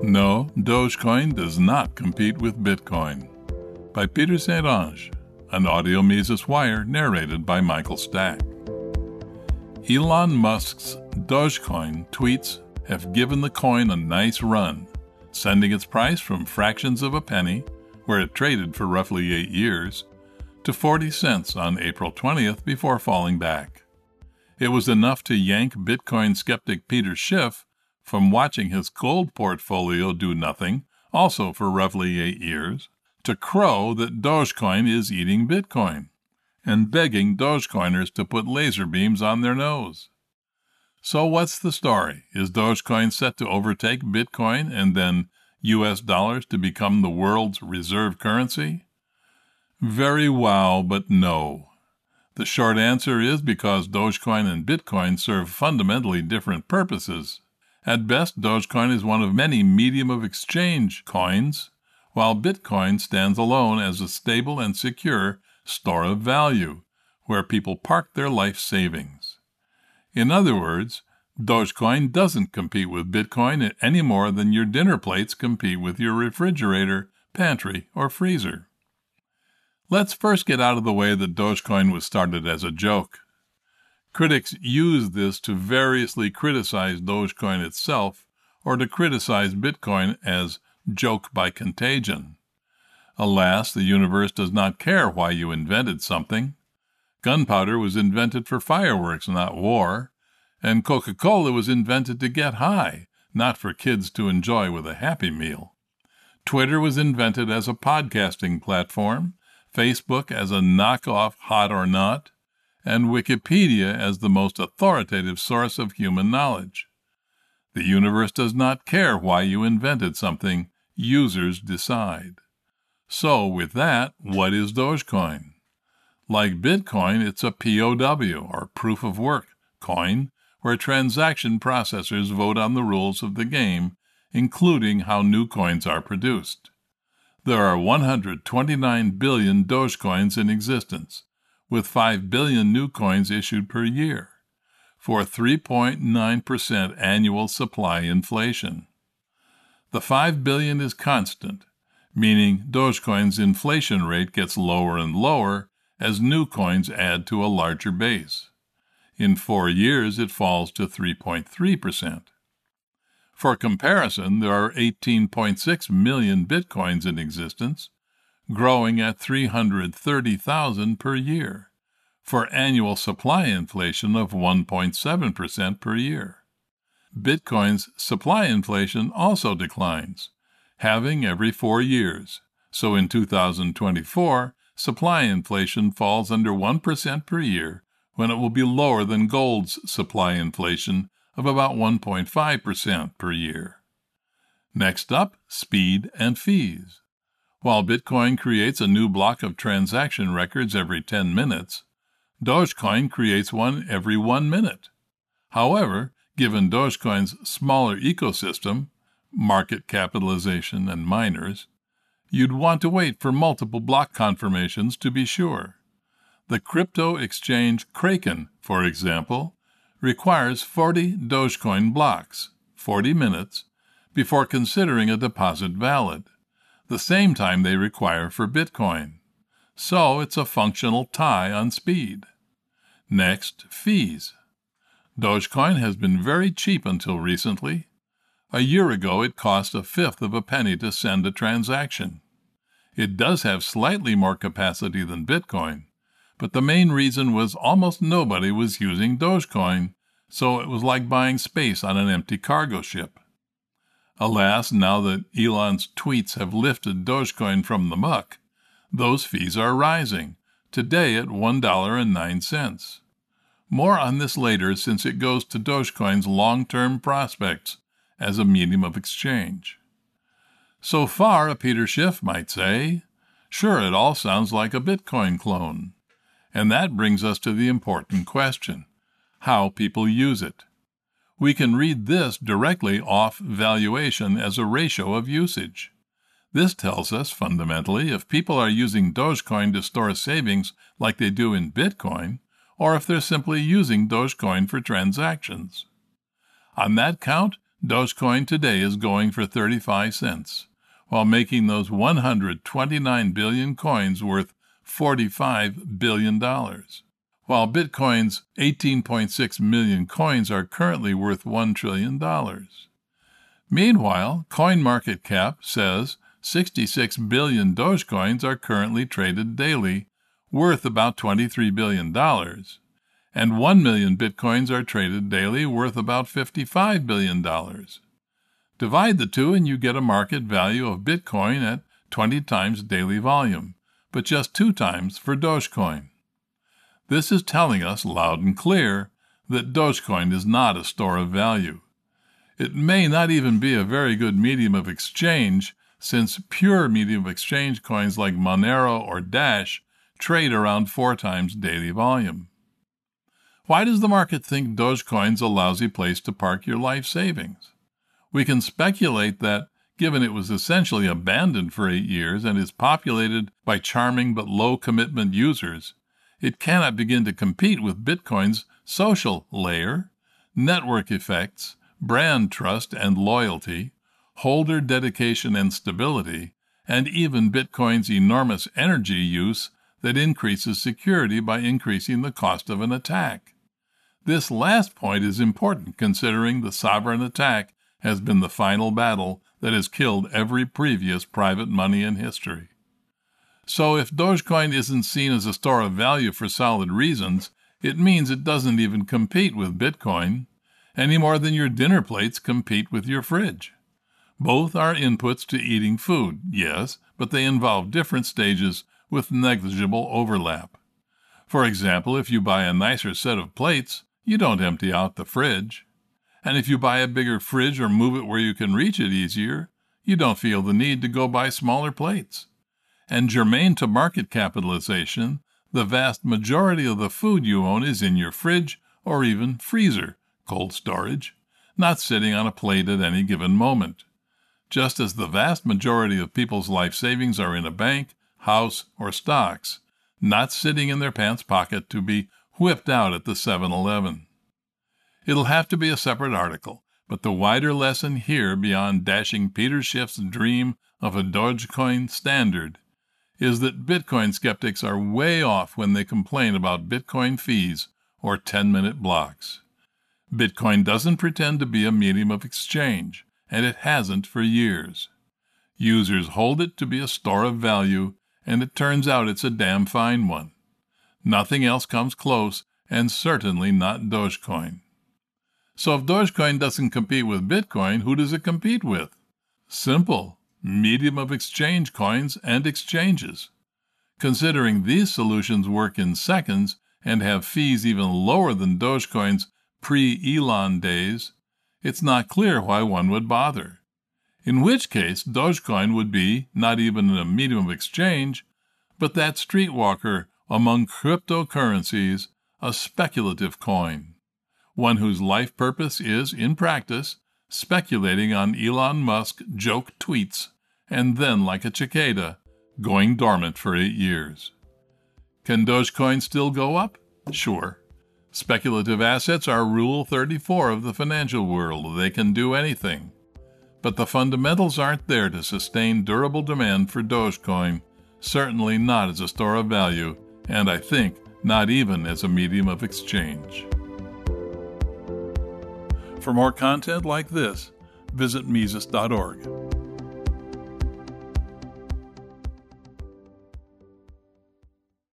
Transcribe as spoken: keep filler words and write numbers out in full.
No, Dogecoin does not compete with Bitcoin. By Peter Saint Onge, an audio Mises Wire narrated by Michael Stack. Elon Musk's Dogecoin tweets have given the coin a nice run, sending its price from fractions of a penny, where it traded for roughly eight years, to forty cents on April twentieth before falling back. It was enough to yank Bitcoin skeptic Peter Schiff from watching his gold portfolio do nothing, also for roughly eight years, to crow that Dogecoin is eating Bitcoin, and begging Dogecoiners to put laser beams on their nose. So what's the story? Is Dogecoin set to overtake Bitcoin and then U S dollars to become the world's reserve currency? Very wow, but no. The short answer is because Dogecoin and Bitcoin serve fundamentally different purposes. At best, Dogecoin is one of many medium of exchange coins, while Bitcoin stands alone as a stable and secure store of value, where people park their life savings. In other words, Dogecoin doesn't compete with Bitcoin any more than your dinner plates compete with your refrigerator, pantry, or freezer. Let's first get out of the way that Dogecoin was started as a joke. Critics use this to variously criticize Dogecoin itself or to criticize Bitcoin as joke by contagion. Alas, the universe does not care why you invented something. Gunpowder was invented for fireworks, not war, and Coca-Cola was invented to get high, not for kids to enjoy with a Happy Meal. Twitter was invented as a podcasting platform, Facebook as a knockoff Hot or Not, and Wikipedia as the most authoritative source of human knowledge. The universe does not care why you invented something. Users decide. So, with that, what is Dogecoin? Like Bitcoin, it's a P O W, or proof of work, coin, where transaction processors vote on the rules of the game, including how new coins are produced. There are one hundred twenty-nine billion Dogecoins in existence, with five billion new coins issued per year, for three point nine percent annual supply inflation. The five billion is constant, meaning Dogecoin's inflation rate gets lower and lower as new coins add to a larger base. In four years, it falls to three point three percent. For comparison, there are eighteen point six million Bitcoins in existence, growing at three hundred thirty thousand per year, for annual supply inflation of one point seven percent per year. Bitcoin's supply inflation also declines, halving every four years, so in two thousand twenty-four, supply inflation falls under one percent per year when it will be lower than gold's supply inflation of about one point five percent per year. Next up, speed and fees. While Bitcoin creates a new block of transaction records every ten minutes, Dogecoin creates one every one minute. However, given Dogecoin's smaller ecosystem, market capitalization, and miners, you'd want to wait for multiple block confirmations to be sure. The crypto exchange Kraken, for example, requires forty Dogecoin blocks, forty minutes, before considering a deposit valid, the same time they require for Bitcoin. So it's a functional tie on speed. Next, fees. Dogecoin has been very cheap until recently. A year ago, it cost a fifth of a penny to send a transaction. It does have slightly more capacity than Bitcoin, but the main reason was almost nobody was using Dogecoin, so it was like buying space on an empty cargo ship. Alas, now that Elon's tweets have lifted Dogecoin from the muck, those fees are rising, today at one dollar and nine cents. More on this later, since it goes to Dogecoin's long-term prospects as a medium of exchange. So far, a Peter Schiff might say, sure, it all sounds like a Bitcoin clone. And that brings us to the important question: how people use it. We can read this directly off valuation as a ratio of usage. This tells us, fundamentally, if people are using Dogecoin to store savings like they do in Bitcoin, or if they're simply using Dogecoin for transactions. On that count, Dogecoin today is going for thirty-five cents, while making those one hundred twenty-nine billion coins worth forty-five billion dollars, while Bitcoin's eighteen point six million coins are currently worth one trillion dollars. Meanwhile, CoinMarketCap says sixty-six billion Dogecoins are currently traded daily, worth about twenty-three billion dollars, and one million Bitcoins are traded daily, worth about fifty-five billion dollars. Divide the two and you get a market value of Bitcoin at twenty times daily volume, but just two times for Dogecoin. This is telling us loud and clear that Dogecoin is not a store of value. It may not even be a very good medium of exchange, since pure medium of exchange coins like Monero or Dash trade around four times daily volume. Why does the market think Dogecoin's a lousy place to park your life savings? We can speculate that, given it was essentially abandoned for eight years and is populated by charming but low-commitment users, it cannot begin to compete with Bitcoin's social layer, network effects, brand trust and loyalty, holder dedication and stability, and even Bitcoin's enormous energy use that increases security by increasing the cost of an attack. This last point is important considering the sovereign attack has been the final battle that has killed every previous private money in history. So if Dogecoin isn't seen as a store of value for solid reasons, it means it doesn't even compete with Bitcoin, any more than your dinner plates compete with your fridge. Both are inputs to eating food, yes, but they involve different stages with negligible overlap. For example, if you buy a nicer set of plates, you don't empty out the fridge. And if you buy a bigger fridge or move it where you can reach it easier, you don't feel the need to go buy smaller plates. And germane to market capitalization, the vast majority of the food you own is in your fridge or even freezer, cold storage, not sitting on a plate at any given moment. Just as the vast majority of people's life savings are in a bank, house, or stocks, not sitting in their pants pocket to be whipped out at the seven eleven. It'll have to be a separate article, but the wider lesson here beyond dashing Peter Schiff's dream of a Dogecoin standard is that Bitcoin skeptics are way off when they complain about Bitcoin fees or ten-minute blocks. Bitcoin doesn't pretend to be a medium of exchange, and it hasn't for years. Users hold it to be a store of value, and it turns out it's a damn fine one. Nothing else comes close, and certainly not Dogecoin. So if Dogecoin doesn't compete with Bitcoin, who does it compete with? Simple. Medium of exchange coins and exchanges. Considering these solutions work in seconds and have fees even lower than Dogecoin's pre-Elon days, it's not clear why one would bother. In which case, Dogecoin would be not even a medium of exchange, but that streetwalker among cryptocurrencies, a speculative coin, one whose life purpose is, in practice, speculating on Elon Musk joke tweets, and then, like a cicada, going dormant for eight years. Can Dogecoin still go up? Sure. Speculative assets are Rule thirty-four of the financial world. They can do anything. But the fundamentals aren't there to sustain durable demand for Dogecoin, certainly not as a store of value, and I think not even as a medium of exchange. For more content like this, visit Mises dot org.